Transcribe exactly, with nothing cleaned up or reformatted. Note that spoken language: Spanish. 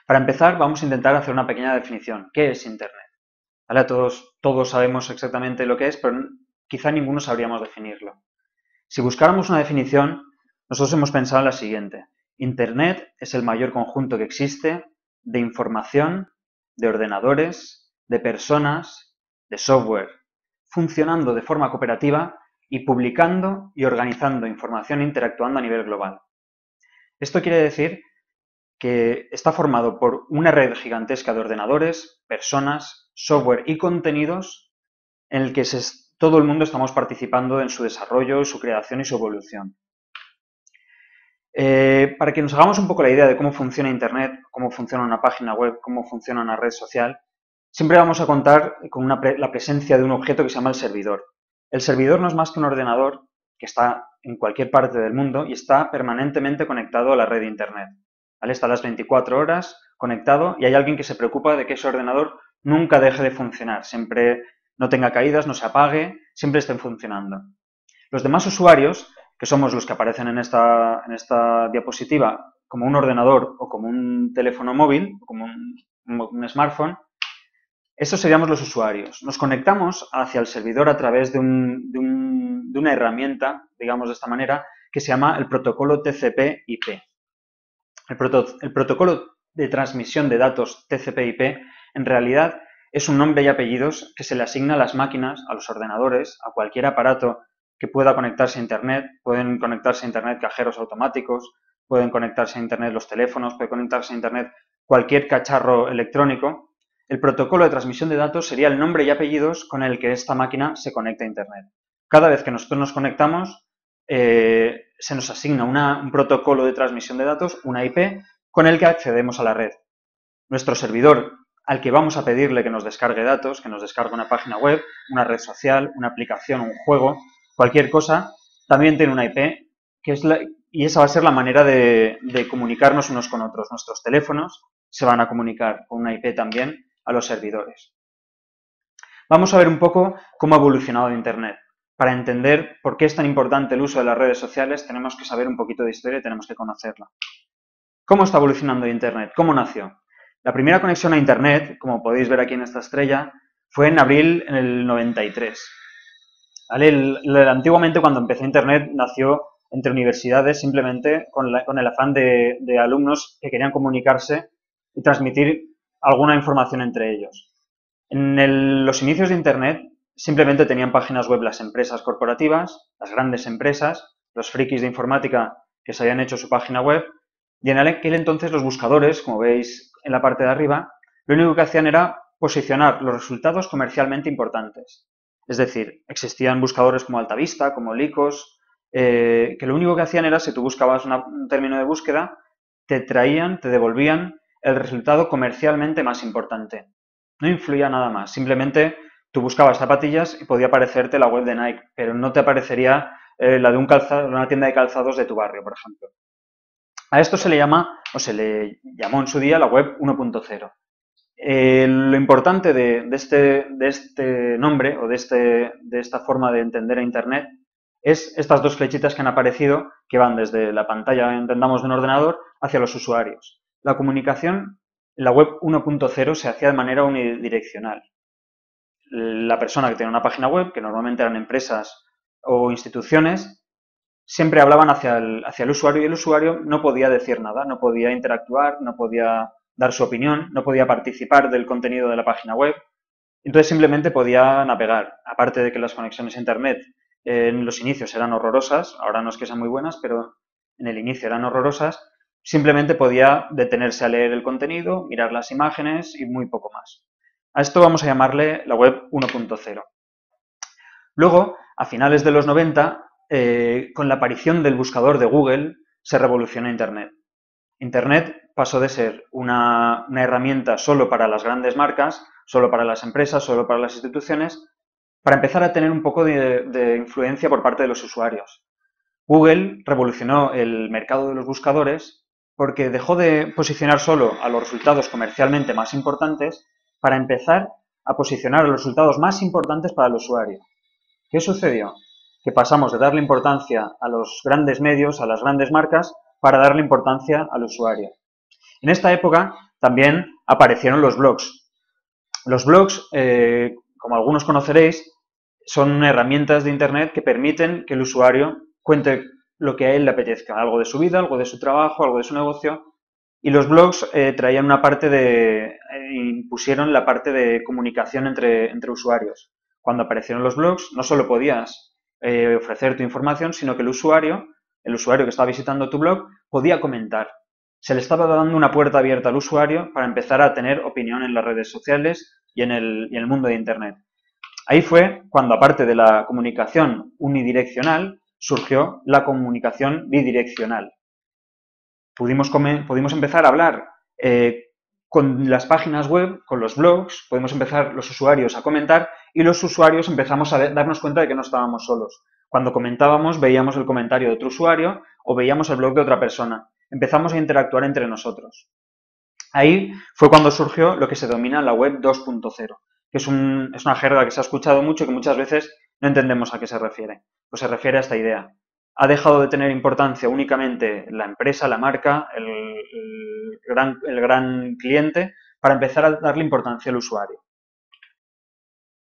Para empezar, vamos a intentar hacer una pequeña definición. ¿Qué es Internet? ¿Vale? Todos, todos sabemos exactamente lo que es, pero quizá ninguno sabríamos definirlo. Si buscáramos una definición, nosotros hemos pensado en la siguiente. Internet es el mayor conjunto que existe de información, de ordenadores, de personas, de software, funcionando de forma cooperativa y publicando y organizando información interactuando a nivel global. Esto quiere decir que está formado por una red gigantesca de ordenadores, personas, software y contenidos en el que se, todo el mundo estamos participando en su desarrollo, su creación y su evolución. Eh, para que nos hagamos un poco la idea de cómo funciona Internet, cómo funciona una página web, cómo funciona una red social, siempre vamos a contar con una pre la presencia de un objeto que se llama el servidor. El servidor no es más que un ordenador que está en cualquier parte del mundo y está permanentemente conectado a la red de Internet. ¿Vale? Está a las veinticuatro horas conectado y hay alguien que se preocupa de que ese ordenador nunca deje de funcionar, siempre no tenga caídas, no se apague, siempre esté funcionando. Los demás usuarios, que somos los que aparecen en esta, en esta diapositiva, como un ordenador o como un teléfono móvil, o como un, un smartphone, esos seríamos los usuarios. Nos conectamos hacia el servidor a través de, un, de, un, de una herramienta, digamos de esta manera, que se llama el protocolo T C P I P. El, proto, el protocolo de transmisión de datos T C P I P en realidad es un nombre y apellidos que se le asigna a las máquinas, a los ordenadores, a cualquier aparato que pueda conectarse a Internet. Pueden conectarse a Internet cajeros automáticos, pueden conectarse a Internet los teléfonos, puede conectarse a Internet cualquier cacharro electrónico. El protocolo de transmisión de datos sería el nombre y apellidos con el que esta máquina se conecta a Internet. Cada vez que nosotros nos conectamos, eh, se nos asigna una, un protocolo de transmisión de datos, una I P, con el que accedemos a la red. Nuestro servidor, al que vamos a pedirle que nos descargue datos, que nos descargue una página web, una red social, una aplicación, un juego, cualquier cosa, también tiene una I P, que es la, y esa va a ser la manera de, de comunicarnos unos con otros. Nuestros teléfonos se van a comunicar con una I P también a los servidores. Vamos a ver un poco cómo ha evolucionado Internet. Para entender por qué es tan importante el uso de las redes sociales, tenemos que saber un poquito de historia y tenemos que conocerla. ¿Cómo está evolucionando Internet? ¿Cómo nació? La primera conexión a Internet, como podéis ver aquí en esta estrella, fue en abril en el noventa y tres. ¿Vale? El, el, antiguamente, cuando empezó Internet, nació entre universidades simplemente con, la, con el afán de, de alumnos que querían comunicarse y transmitir alguna información entre ellos. En el, los inicios de Internet simplemente tenían páginas web las empresas corporativas, las grandes empresas, los frikis de informática que se habían hecho su página web, y en aquel entonces los buscadores, como veis en la parte de arriba, lo único que hacían era posicionar los resultados comercialmente importantes. Es decir, existían buscadores como Altavista, como Lycos, eh, que lo único que hacían era, si tú buscabas una, un término de búsqueda, te traían, te devolvían el resultado comercialmente más importante. No influía nada más, simplemente tú buscabas zapatillas y podía aparecerte la web de Nike, pero no te aparecería eh, la de un calzado, una tienda de calzados de tu barrio, por ejemplo. A esto se le llama, o se le llamó en su día, la web uno punto cero. Eh, lo importante de, de, este, de este nombre o de, este, de esta forma de entender a Internet es estas dos flechitas que han aparecido que van desde la pantalla, entendamos, de un ordenador hacia los usuarios. La comunicación en la web uno punto cero se hacía de manera unidireccional. La persona que tenía una página web, que normalmente eran empresas o instituciones, siempre hablaban hacia el, hacia el usuario y el usuario no podía decir nada, no podía interactuar, no podía dar su opinión, no podía participar del contenido de la página web. Entonces simplemente podía navegar. Aparte de que las conexiones a Internet eh, en los inicios eran horrorosas, ahora no es que sean muy buenas, pero en el inicio eran horrorosas, simplemente podía detenerse a leer el contenido, mirar las imágenes y muy poco más. A esto vamos a llamarle la web uno punto cero. Luego, a finales de los noventa, eh, con la aparición del buscador de Google, se revolucionó Internet. Internet pasó de ser una, una herramienta solo para las grandes marcas, solo para las empresas, solo para las instituciones, para empezar a tener un poco de, de influencia por parte de los usuarios. Google revolucionó el mercado de los buscadores porque dejó de posicionar solo a los resultados comercialmente más importantes para empezar a posicionar a los resultados más importantes para el usuario. ¿Qué sucedió? Que pasamos de darle importancia a los grandes medios, a las grandes marcas, para darle importancia al usuario. En esta época también aparecieron los blogs. Los blogs, eh, como algunos conoceréis, son herramientas de Internet que permiten que el usuario cuente lo que a él le apetezca, algo de su vida, algo de su trabajo, algo de su negocio. Y los blogs eh, traían una parte de, eh, impusieron la parte de comunicación entre, entre usuarios. Cuando aparecieron los blogs, no solo podías eh, ofrecer tu información, sino que el usuario, el usuario que estaba visitando tu blog, podía comentar. Se le estaba dando una puerta abierta al usuario para empezar a tener opinión en las redes sociales y en el, y en el mundo de Internet. Ahí fue cuando, aparte de la comunicación unidireccional, surgió la comunicación bidireccional. Pudimos, pudimos empezar a hablar eh, con las páginas web, con los blogs, podemos empezar los usuarios a comentar y los usuarios empezamos a darnos cuenta de que no estábamos solos. Cuando comentábamos, veíamos el comentario de otro usuario o veíamos el blog de otra persona. Empezamos a interactuar entre nosotros. Ahí fue cuando surgió lo que se denomina la web dos punto cero, que es, un, es una jerga que se ha escuchado mucho y que muchas veces no entendemos a qué se refiere. Pues se refiere a esta idea. Ha dejado de tener importancia únicamente la empresa, la marca, el, el, gran, el gran cliente, para empezar a darle importancia al usuario.